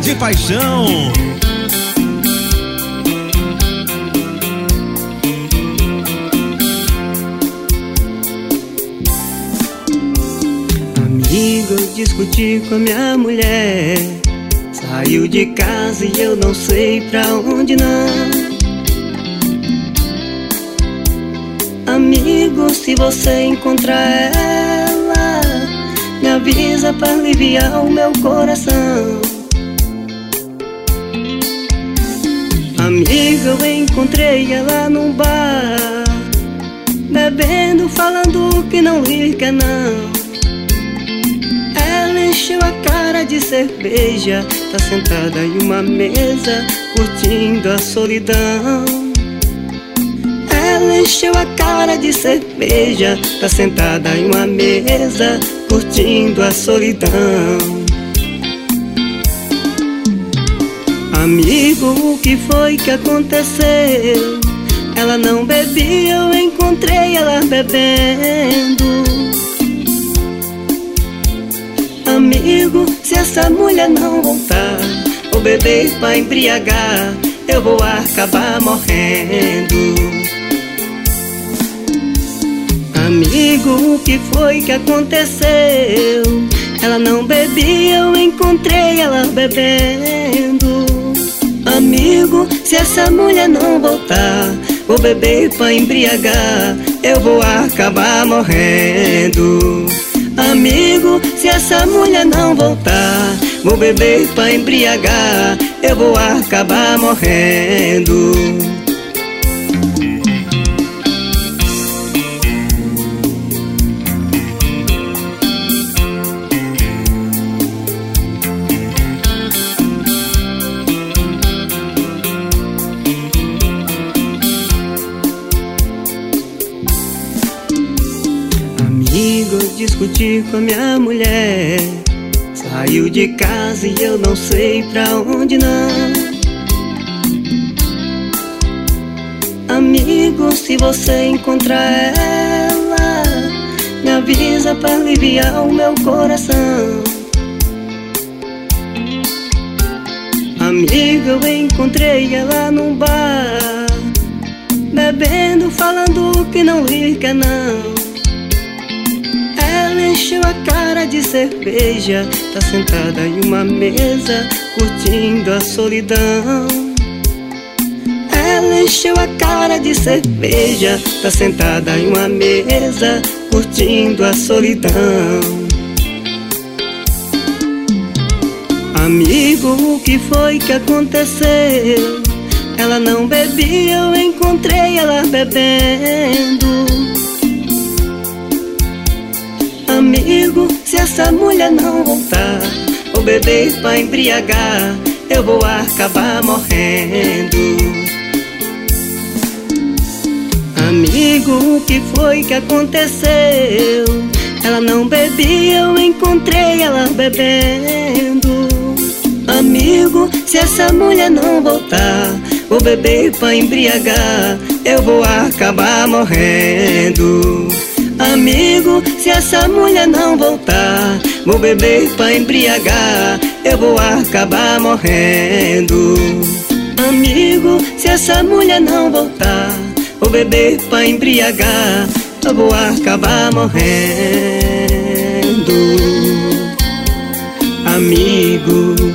de paixão. Amigo, eu discuti com a minha mulher, saiu de casa e eu não sei pra onde não. Amigo, se você encontrar ela, me avisa pra aliviar o meu coração. Amigo, eu encontrei ela num bar, bebendo, falando que não liga não. Ela encheu a cara de cerveja, tá sentada em uma mesa, curtindo a solidão. Ela encheu a cara de cerveja, tá sentada em uma mesa, curtindo a solidão. Amigo, o que foi que aconteceu? Ela não bebia, eu encontrei ela bebendo. Amigo, se essa mulher não voltar, ou beber pra embriagar, eu vou acabar morrendo. Amigo, o que foi que aconteceu? Ela não bebia, eu encontrei ela bebendo. Amigo, se essa mulher não voltar, vou beber pra embriagar, eu vou acabar morrendo. Amigo, se essa mulher não voltar, vou beber pra embriagar, eu vou acabar morrendo. Amigo, eu discuti com a minha mulher, saiu de casa e eu não sei pra onde não. Amigo, se você encontrar ela, me avisa pra aliviar o meu coração. Amigo, eu encontrei ela num bar, bebendo, falando que não liga não. Ela encheu a cara de cerveja, tá sentada em uma mesa, curtindo a solidão. Ela encheu a cara de cerveja, tá sentada em uma mesa, curtindo a solidão. Amigo, o que foi que aconteceu? Ela não bebia, eu encontrei ela bebendo. Amigo, se essa mulher não voltar, ou beber pra embriagar, eu vou acabar morrendo. Amigo, o que foi que aconteceu? Ela não bebia, eu encontrei ela bebendo. Amigo, se essa mulher não voltar, vou beber pra embriagar, eu vou acabar morrendo. Amigo, se essa mulher não voltar, vou beber pra embriagar, eu vou acabar morrendo. Amigo, se essa mulher não voltar, vou beber pra embriagar, eu vou acabar morrendo. Amigo.